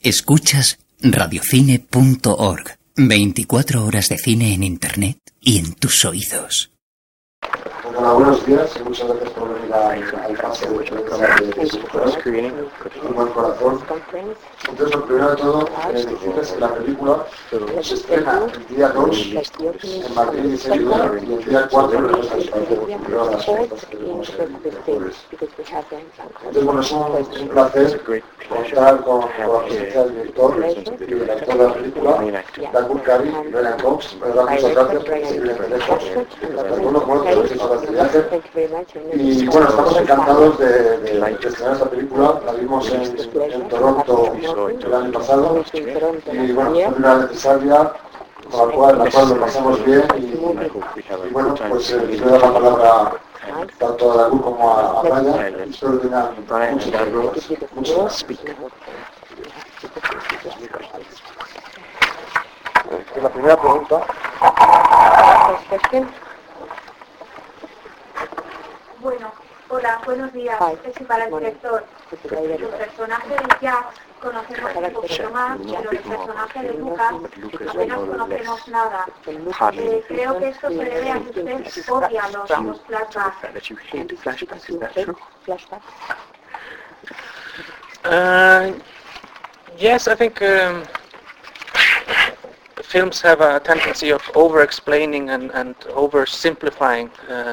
Escuchas radiocine.org. 24 horas de cine en internet y en tus oídos. Hola, buenos días y muchas gracias por venir al pase de un buen corazón. Entonces, lo primero de todo, decirles que la película se estrena el día 2 en Madrid y Sevilla y el día 4 en los Estados Unidos. Entonces, bueno, es un placer contar con la presencia del director y del actor de la película, Dagur Kari y Brian Cox. Me da muchas gracias por seguir en lejos. Algunos buenos de viaje. Y bueno, estamos encantados de estrenar esta película. La vimos en Toronto el año pasado y bueno, fue una necesaria con la cual lo pasamos bien y bueno, pues le doy la palabra tanto a Dagur como a Brian. Espero que tengan muchas gracias. La primera pregunta. Bueno, hola, buenos días. Es para el director. El personaje de Jack conocemos un poquito más, pero el personaje de Lucas apenas conocemos nada. Creo que esto se debe a que usted odia los flashbacks. Yes, I think films have a tendency of over-explaining and over-simplifying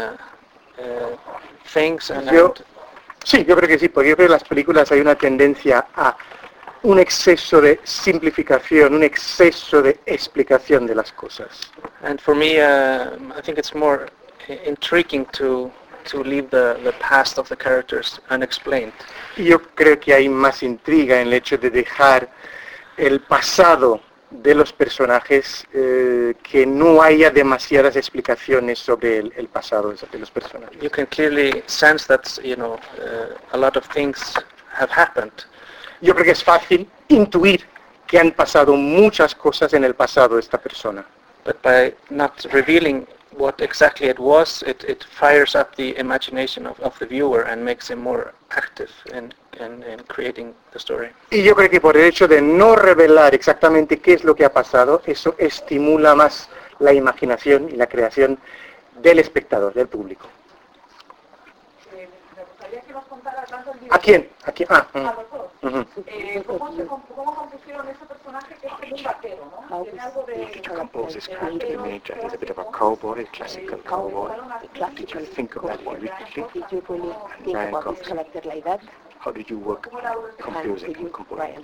things. Sí, yo creo que sí, porque yo creo que en las películas hay una tendencia a un exceso de simplificación, un exceso de explicación de las cosas. And for me, I think it's more intriguing to leave the past of the characters unexplained. Y yo creo que hay más intriga en el hecho de dejar el pasado de los personajes, que no haya demasiadas explicaciones sobre el pasado de los personajes. You can clearly sense that, a lot of things have happened. Yo creo que es fácil intuir que han pasado muchas cosas en el pasado de esta persona. But by not revealing what exactly it was, it fires up the imagination of the viewer and makes him more active in creating the story. Y yo creo que por el hecho de no revelar exactamente qué es lo que ha pasado, eso estimula más la imaginación y la creación del espectador, del público. Me gustaría que nos contaras tanto el ¿A quién? ¿A quién? A los dos. ¿Cómo compusieron ese personaje que es como un vaquero, ¿no? Tiene algo de... To compose this character, he's a bit of a cowboy, classical cowboy. Did you think of that originally? And Brian Cox, how did you work composing and composing?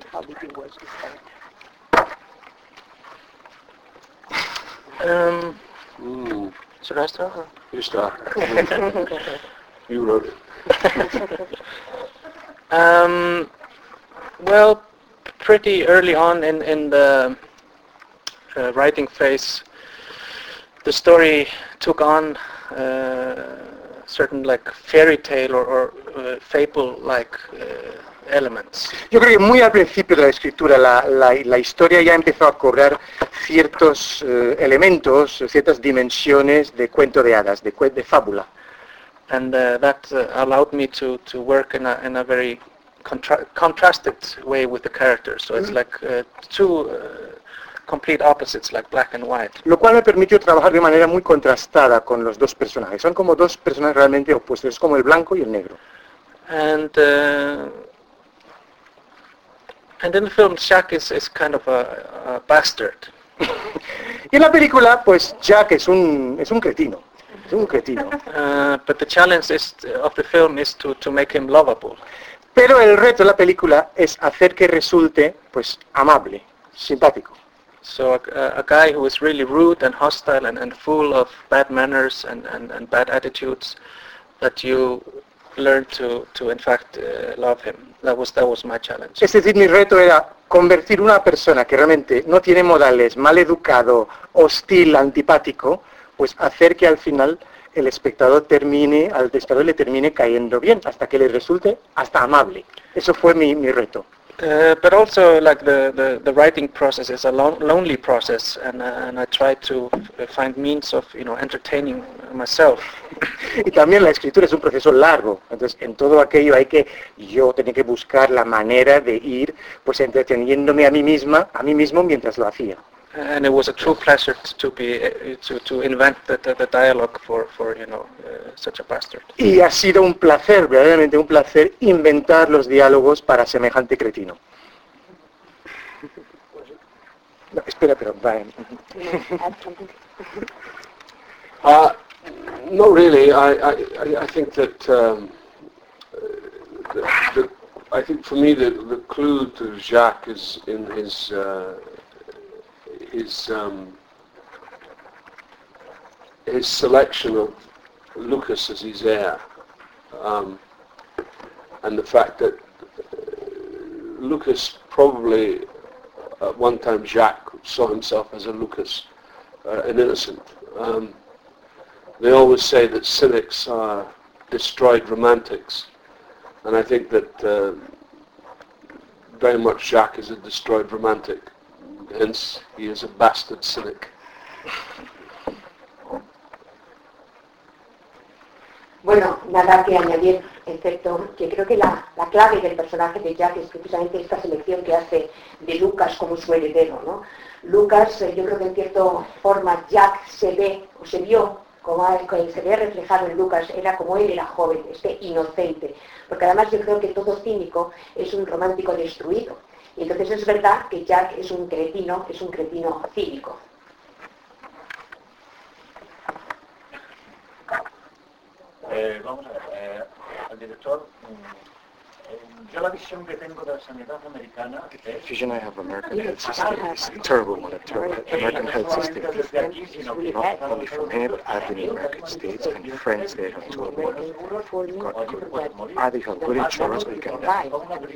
Should I start? You start. You wrote it. Well, pretty early on in the writing phase, the story took on certain like fairy tale or fable-like elements. Yo creo que muy al principio de la escritura la historia ya empezó a cobrar ciertos elementos, ciertas dimensiones de cuento de hadas, de fábula. And that allowed me to work in a very contrasted way with the characters. So it's like two complete opposites, like black and white. Lo cual me permitió trabajar de manera muy contrastada con los dos personajes. Son como dos personajes realmente opuestos, es como el blanco y el negro. And in the film, Jack is kind of a bastard. Y en la película, pues Jack es un cretino. Es un cretino. But the challenge of the film is to make him lovable. Pero el reto de la película es hacer que resulte, pues, amable, simpático. So a guy who is really rude and hostile and full of bad manners and bad attitudes, that you learn to in fact love him. That was my challenge. Es decir, mi reto era convertir una persona que realmente no tiene modales, mal educado, hostil, antipático, pues hacer que al final al espectador le termine cayendo bien, hasta que le resulte hasta amable. Eso fue mi reto. But also, like the writing process is a lonely process, and I try to find means of entertaining myself. Y también la escritura es un proceso largo, entonces en todo aquello yo tenía que buscar la manera de ir pues entreteniéndome a mí mismo mientras lo hacía. And it was a true pleasure to invent the dialogue for such a bastard. Y ha sido un placer, verdaderamente un placer, inventar los diálogos para semejante cretino. No, espera, pero Brian. No, really. I think that I think for me the clue to Jacques is in his selection of Lucas as his heir, and the fact that Lucas probably at one time Jacques saw himself as a Lucas, an innocent. They always say that cynics are destroyed romantics, and I think that very much Jacques is a destroyed romantic, hence he is a bastard cynic. Bueno, nada que añadir, excepto que creo que la clave del personaje de Jacques es precisamente esta selección que hace de Lucas como su heredero, ¿no? Lucas, yo creo que en cierta forma Jacques se vio como se ve reflejado en Lucas, era como él era joven, inocente, porque además yo creo que todo cínico es un romántico destruido, y entonces es verdad que Jacques es un cretino cínico. Vamos a ver, al director, yo la visión que tengo de la sanidad americana es... The vision I have of American health system is a terrible one. American health system, not only from here, but I've been in the United States, and friends there have told me, either you have good insurance or you can die.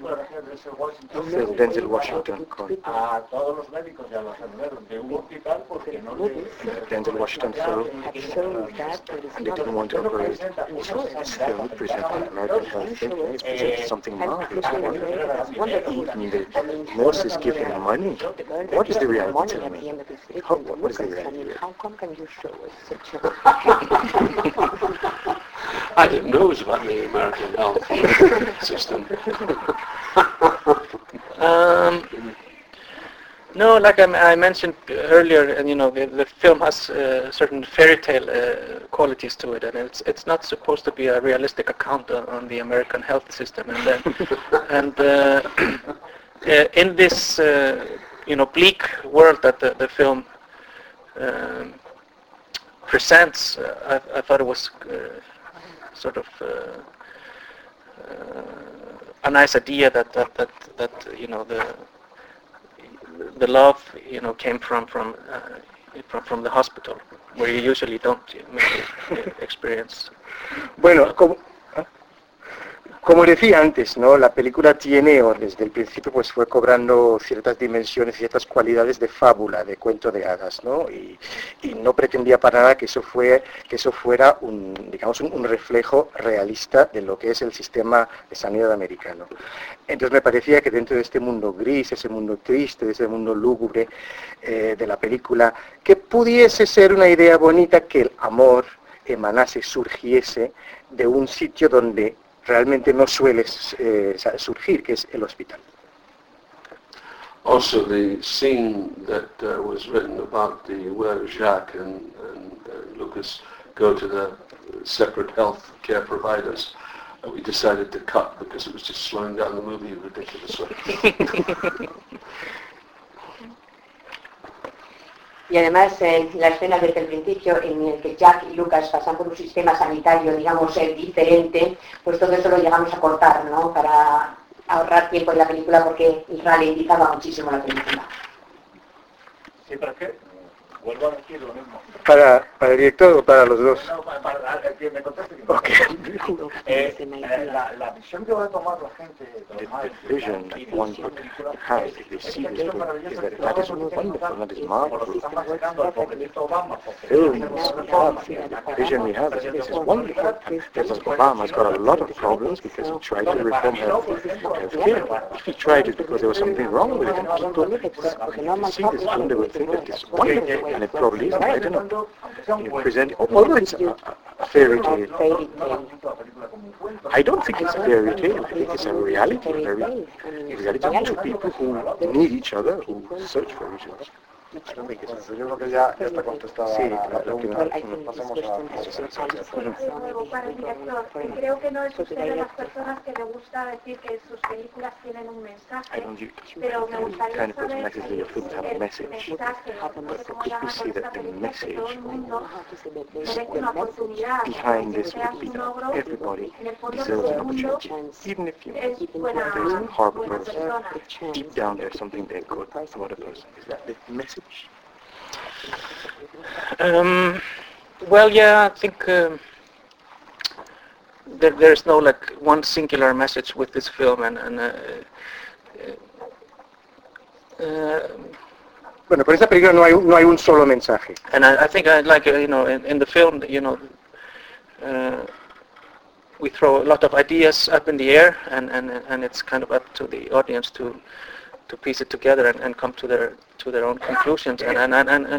Denzel Washington a todos los médicos y a los enfermeros de un hospital porque no le... Denzel Washington fell, and they didn't want to operate. So it's still presenting American health thinking, it's presenting something marvelous. Even the nurses give him money. What is the reality? Tell me. What is the reality? How come can you show us such I didn't know it was about the American health system. No, like I mentioned earlier, and the film has certain fairy tale qualities to it, and it's not supposed to be a realistic account on the American health system. And in this bleak world that the film presents, I thought it was sort of a nice idea that the love came from the hospital, where you usually don't experience. Bueno, como decía antes, ¿no? La película tiene, o desde el principio, pues fue cobrando ciertas dimensiones, ciertas cualidades de fábula, de cuento de hadas, ¿no? Y no pretendía para nada que eso fuera un reflejo realista de lo que es el sistema de sanidad americano. Entonces me parecía que dentro de este mundo gris, ese mundo triste, de ese mundo lúgubre de la película, que pudiese ser una idea bonita que el amor emanase, surgiese de un sitio donde realmente no suele surgir, que es el hospital. Also, the scene that was written about where Jacques and Lucas go to the separate health care providers, we decided to cut because it was just slowing down the movie ridiculously. Y además la escena desde el principio en el que Jack y Lucas pasan por un sistema sanitario, digamos, diferente, pues todo eso lo llegamos a cortar, ¿no? Para ahorrar tiempo en la película porque ralentizaba muchísimo la película. Sí, pero es que vuelvo a decir lo mismo. ¿Para el director o para los dos? No, para que me conteste. Okay. La visión que va a tomar la gente The vision that one would have if they see this book is that that is wonderful, that is marvelous. Films we have, the vision we have is this is wonderful. President Obama's got a lot of problems because he tried to reform healthcare. If he tried it because there was something wrong with it, and people see this film, they will think that it's wonderful, and it probably isn't. I don't know. You present, although it's a fairy tale, I don't think it's a fairy tale. I think it's a reality, a reality of two people who need each other, who search for each other. Yo creo que ya está contestada la pregunta. Pasamos a de nuevo para el director. Creo que no es usted de las personas que le gusta decir que sus películas tienen un mensaje, pero me gustaría saber el mensaje, no sé cómo llaman con esta película, que todo el mundo merece una oportunidad, Behind que this sea would be un logro, everybody en el fondo deserves todo an el mundo opportunity, even if you es there's buena a horrible person. persona. Deep down there's something there good about a person. Is that the message? Well, yeah, I think there's no like one singular message with this film, Bueno, con esta película no hay un solo mensaje. And I think like in the film, we throw a lot of ideas up in the air, and it's kind of up to the audience to piece it together and come to their own conclusions, and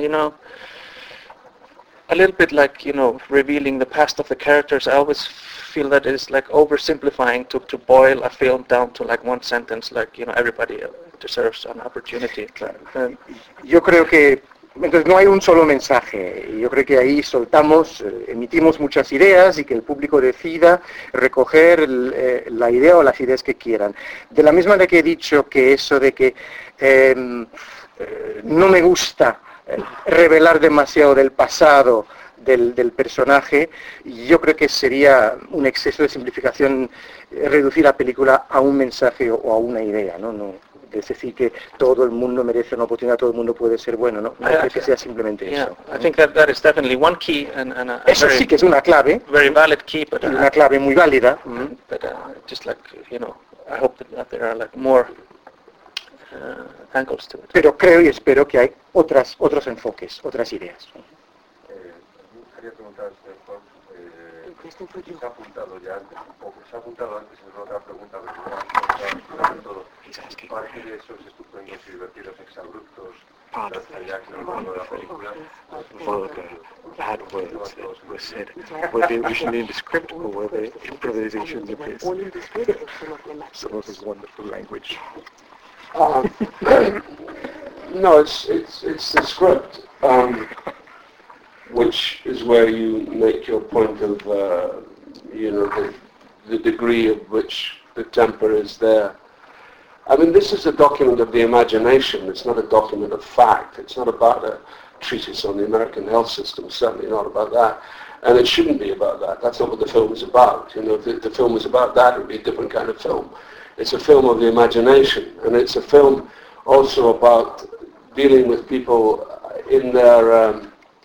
a little bit like revealing the past of the characters. I always feel that it's like oversimplifying to boil a film down to like one sentence, like everybody deserves an opportunity. Yo creo que entonces no hay un solo mensaje. Yo creo que ahí soltamos, emitimos muchas ideas y que el público decida recoger la idea o las ideas que quieran. De la misma manera que he dicho que eso de que no me gusta revelar demasiado del pasado del personaje, yo creo que sería un exceso de simplificación reducir la película a un mensaje o a una idea, ¿no? Es decir, que todo el mundo merece una oportunidad, todo el mundo puede ser bueno, ¿no? No creo que sea simplemente eso. I think that is definitely one key, and eso sí que es una clave, very valid key, but una clave muy válida. But just like I hope that there are like more angles to it. Pero creo y espero que hay otros enfoques, otras ideas. Quería preguntar al señor se ha apuntado ya antes un poco, se ha apuntado antes en otra pregunta, pero sobre todo, parte de esos estupendos y divertidos exabruptos de Jack en el mundo de la película, Vulgar, bad words that were said, were they originally in the script or were they improvisations of his? Some of his wonderful language. No, it's the script, which is where you make your point of the degree of which the temper is there. I mean, this is a document of the imagination. It's not a document of fact. It's not about a treatise on the American health system. It's certainly not about that. And it shouldn't be about that. That's not what the film is about. If the film was about that, it would be a different kind of film. It's a film of the imagination. And it's a film also about dealing with people in their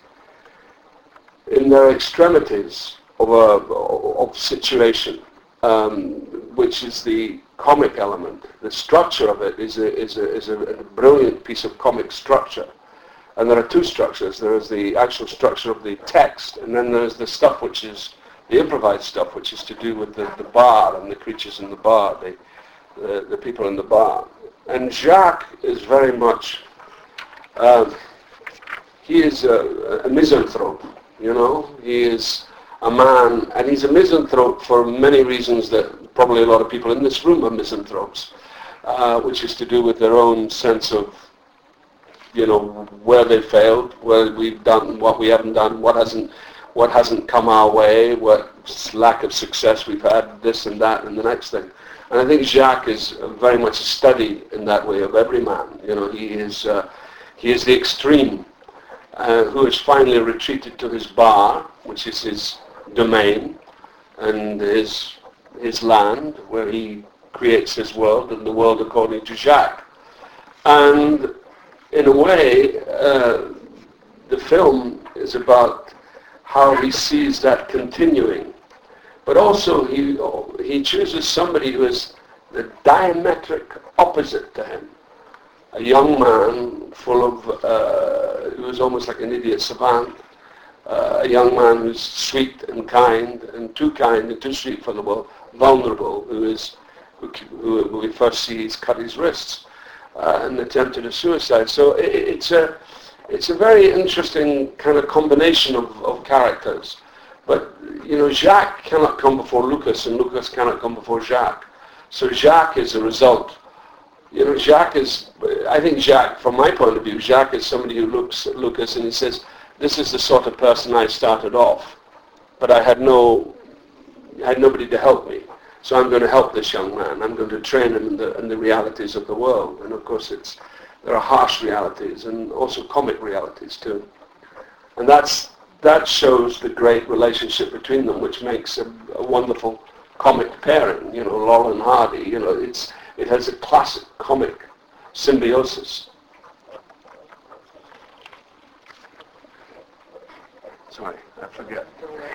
extremities of situation, which is the comic element. The structure of it is a brilliant piece of comic structure. And there are two structures. There is the actual structure of the text, and then there's the stuff which is the improvised stuff, which is to do with the bar and the creatures in the bar, the people in the bar. And Jacques is very much, he is a misanthrope, He is a man, and he's a misanthrope for many reasons that probably a lot of people in this room are misanthropes, which is to do with their own sense of, where they failed, where we've done, what we haven't done, what hasn't come our way, what lack of success we've had, this and that and the next thing. And I think Jacques is very much a study in that way of every man. He is the extreme who has finally retreated to his bar, which is his domain and his land, where he creates his world and the world according to Jacques. And in a way, the film is about how he sees that continuing. But also he chooses somebody who is the diametric opposite to him. A young man full of, who is almost like an idiot savant, a young man who's sweet and kind, and too kind and too sweet for the world, vulnerable, who we first see he's cut his wrists and attempted a suicide. So it's a very interesting kind of combination of characters. But, you know, Jacques cannot come before Lucas, and Lucas cannot come before Jacques. So Jacques is a result. You know, Jacques is, I think Jacques, from my point of view, Jacques is somebody who looks at Lucas and he says, this is the sort of person I started off, but I had nobody to help me. So I'm going to help this young man. I'm going to train him in the realities of the world. And of course there are harsh realities and also comic realities too. And that shows the great relationship between them, which makes a wonderful comic pairing. You know, Laurel and Hardy, you know, it has a classic comic symbiosis. Sorry, I forget.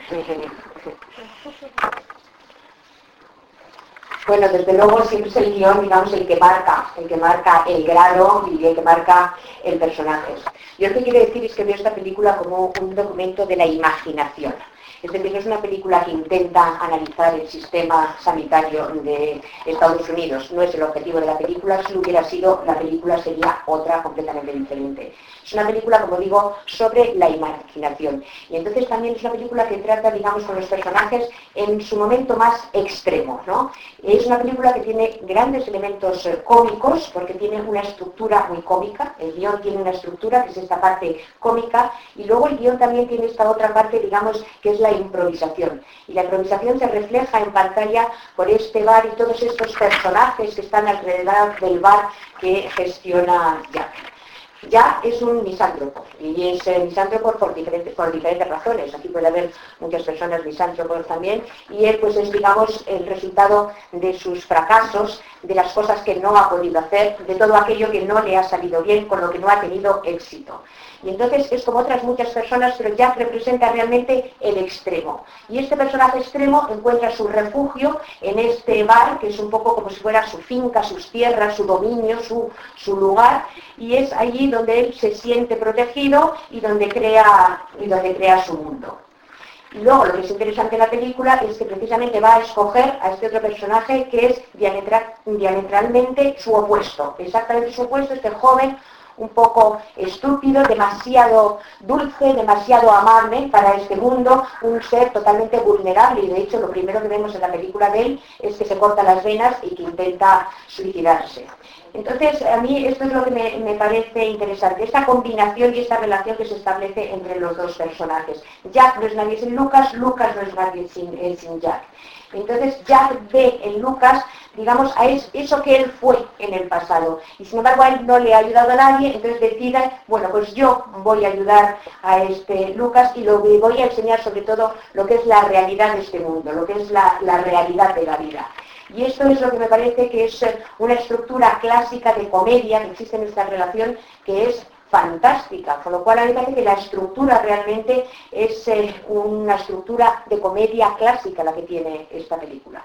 Bueno, desde luego siempre es el guión, digamos, el que marca el grado y el que marca el personaje. Yo lo que quiero decir es que veo esta película como un documento de la imaginación. Es decir, no es una película que intenta analizar el sistema sanitario de Estados Unidos. No es el objetivo de la película. Si lo hubiera sido, la película sería otra completamente diferente. Es una película, como digo, sobre la imaginación. Y entonces también es una película que trata, digamos, con los personajes en su momento más extremo, ¿no? Es una película que tiene grandes elementos cómicos, porque tiene una estructura muy cómica. El guión tiene una estructura, que es esta parte cómica, y luego el guión también tiene esta otra parte, digamos, que es la improvisación. Y la improvisación se refleja en pantalla por este bar y todos estos personajes que están alrededor del bar que gestiona Jack. Jack es un misántropo, y es misántropo por diferentes razones. Aquí puede haber muchas personas misántropos también, y él pues es, digamos, el resultado de sus fracasos, de las cosas que no ha podido hacer, de todo aquello que no le ha salido bien, con lo que no ha tenido éxito. Y entonces es como otras muchas personas, pero Jack representa realmente el extremo. Y este personaje extremo encuentra su refugio en este bar, que es un poco como si fuera su finca, sus tierras, su dominio, su lugar, y es allí donde él se siente protegido y donde crea su mundo. Y luego lo que es interesante en la película es que precisamente va a escoger a este otro personaje que es diametralmente su opuesto, exactamente su opuesto, este joven un poco estúpido, demasiado dulce, demasiado amable para este mundo, un ser totalmente vulnerable, y de hecho lo primero que vemos en la película de él es que se corta las venas y que intenta suicidarse. Entonces, a mí esto es lo que me parece interesante, esta combinación y esta relación que se establece entre los dos personajes. Jack no es nadie sin Lucas, Lucas no es nadie sin Jack. Entonces Jack ve en Lucas, digamos, a eso que él fue en el pasado. Y sin embargo a él no le ha ayudado a nadie, entonces decide, bueno, pues yo voy a ayudar a este Lucas y lo voy a enseñar sobre todo lo que es la realidad de este mundo, lo que es la realidad de la vida. Y esto es lo que me parece que es una estructura clásica de comedia que existe en esta relación, que es fantástica, con lo cual a mí me parece que la estructura realmente es una estructura de comedia clásica la que tiene esta película.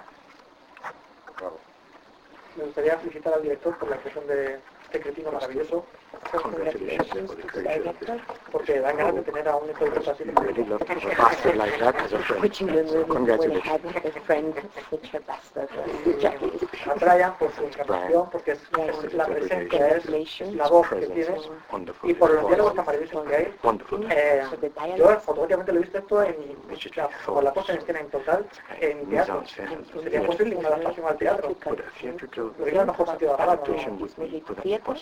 Me gustaría felicitar al director por la expresión de este cretino maravilloso, porque dan ganas de tener a un interpretor así. A Brian por su encarnación, porque es la presencia, es la voz que tiene, y por los diálogos tan maravillosos que hay. Yo fotográficamente lo he visto esto por la puesta en escena en total en teatro. Sería posible una adaptación al teatro. Lo diría en el mejor sentido de la palabra.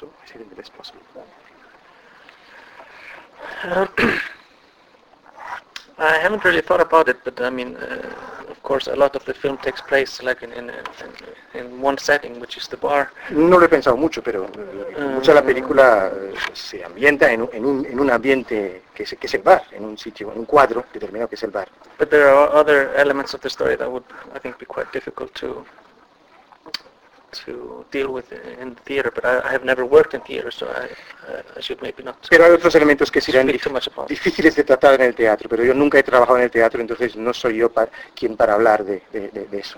I haven't really thought about it, but I mean, of course, a lot of the film takes place like in one setting, which is the bar. No lo he pensado mucho, pero mucha de la película se ambienta en un ambiente que es el bar, en un sitio, en un cuadro determinado que es el bar. But there are other elements of the story that would, I think, be quite difficult to to deal with in theater, but I have never worked in theater, so I should maybe not. Pero hay otros elementos que serían difíciles de tratar en el teatro, pero yo nunca he trabajado en el teatro, entonces no soy yo quien para hablar de eso.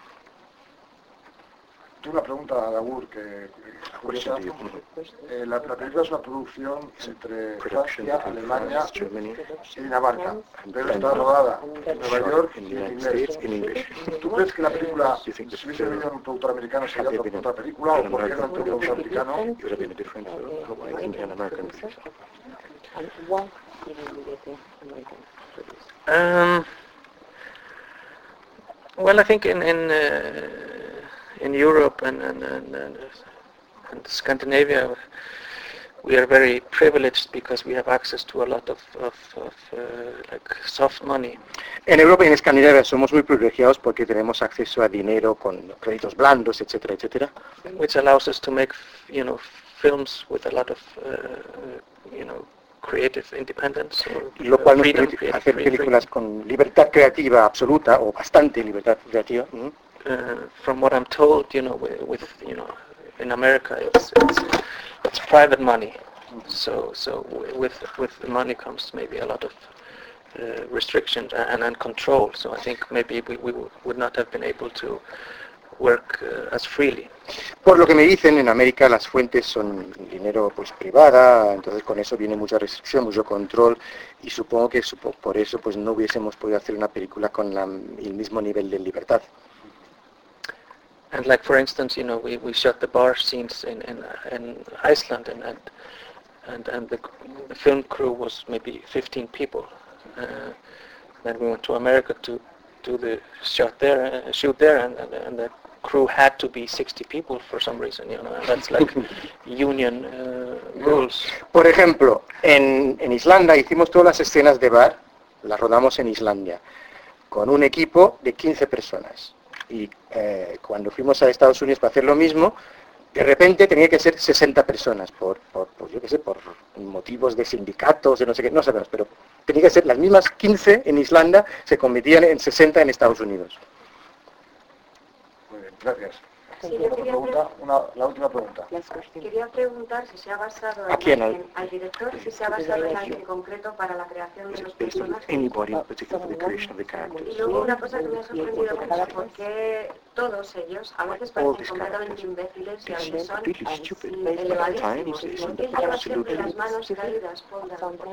Tengo una pregunta a Dagur que curiosa. La película es una producción entre Francia, Alemania y Dinamarca, pero está rodada en Nueva York y en inglés. ¿Tú crees que la película, si hubiese venido un productor americano, sería otra película, o por qué no entró un productor americano? Well, I think in Europe and Scandinavia, we are very privileged because we have access to a lot of like soft money. En Europa y en Escandinavia somos muy privilegiados porque tenemos acceso a dinero con créditos blandos, etcétera, etcétera. Which allows us to make, films with a lot of, creative independence. Lo cual nos permite hacer películas con libertad creativa absoluta o bastante libertad creativa. From what I'm told, with in America, it's private money. So with the money comes maybe a lot of restrictions and control. So I think maybe we would not have been able to work as freely. Por lo que me dicen, en América las fuentes son dinero privada, entonces con eso viene mucha restricción, mucho control, y supongo que por eso no hubiésemos podido hacer una película con el mismo nivel de libertad. And like for instance, we shot the bar scenes in Iceland, and the film crew was maybe 15 people. Then we went to America to do the shoot there, and the crew had to be 60 people for some reason, and that's like union rules. Por ejemplo, en Islandia hicimos todas las escenas de bar, las rodamos en Islandia, con un equipo de 15 personas. Y cuando fuimos a Estados Unidos para hacer lo mismo, de repente tenía que ser 60 personas, por motivos de sindicatos, de no sé qué, no sabemos, pero tenía que ser las mismas 15 en Islandia, se convertían en 60 en Estados Unidos. Muy bien, gracias. Sí, la última pregunta. Quería preguntar si se ha basado al director, si se ha basado en alguien concreto para la creación de los personajes. Y luego una cosa que me ha sorprendido mucho, porque todos ellos a veces parecen completamente imbéciles y a veces son elevadísimos. ¿Por qué lleva siempre las manos caídas por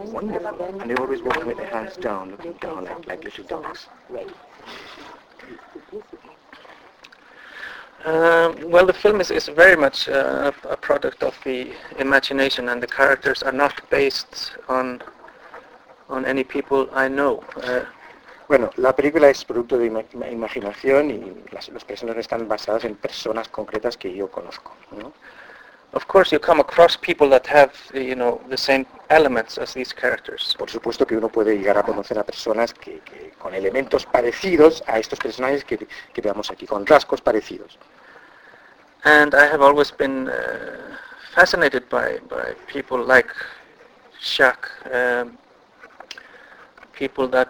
well, the film is very much a product of the imagination, and the characters are not based on any people I know. Bueno, la película es producto de imaginación y las personas están basadas en personas concretas que yo conozco, ¿no? Of course, you come across people that have, the same elements as these characters. Por supuesto que uno puede llegar a conocer a personas que con elementos parecidos a estos personajes que veamos aquí, con rasgos parecidos. And I have always been fascinated by people like Jacques, people that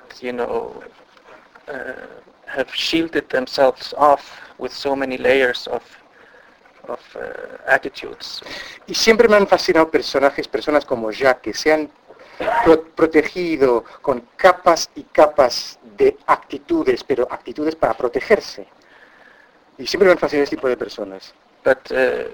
have shielded themselves off with so many layers of attitudes. Y siempre me han fascinado personas como Jacques, que se han protegido con capas y capas de actitudes, pero actitudes para protegerse. Y siempre me han fascinado este tipo de personas. But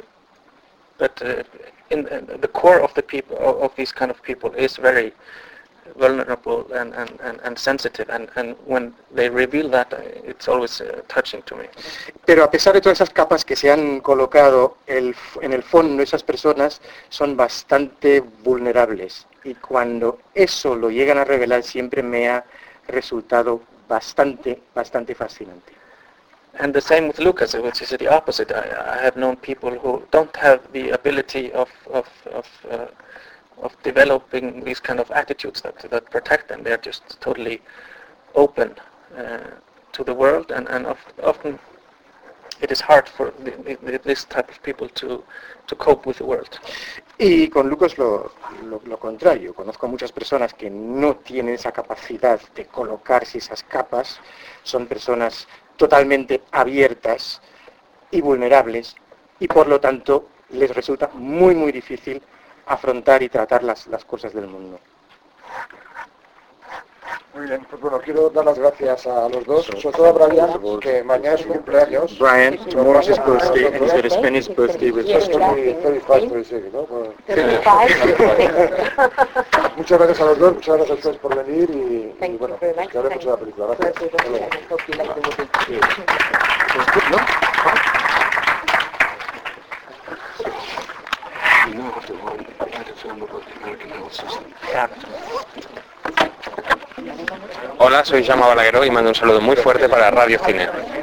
in the core of the people, of these kind of people, is very vulnerable and sensitive, and when they reveal that, it's always touching to me. Pero a pesar de todas esas capas que se han colocado, en el fondo esas personas son bastante vulnerables, y cuando eso lo llegan a revelar siempre me ha resultado bastante fascinante. And the same with Lucas, which is the opposite. I have known people who don't have the ability of developing these kind of attitudes that protect them. They're just totally open to the world, and often it is hard for this type of people to cope with the world. Y con Lucas lo contrario. Conozco a muchas personas que no tienen esa capacidad de colocarse esas capas. Son personas totalmente abiertas y vulnerables, y por lo tanto les resulta muy muy difícil afrontar y tratar las cosas del mundo. Muy bien, pues bueno, quiero dar las gracias a los dos, sobre todo a Brian, que mañana es su cumpleaños. Brian, tomorrow's his birthday, and he's going to spend his birthday with us. 35, ¿no? Muchas gracias a los dos, muchas gracias a ustedes por venir y bueno, que hablemos de la película. Gracias. Hola, soy Jaume Balagueró y mando un saludo muy fuerte para Radio Cine.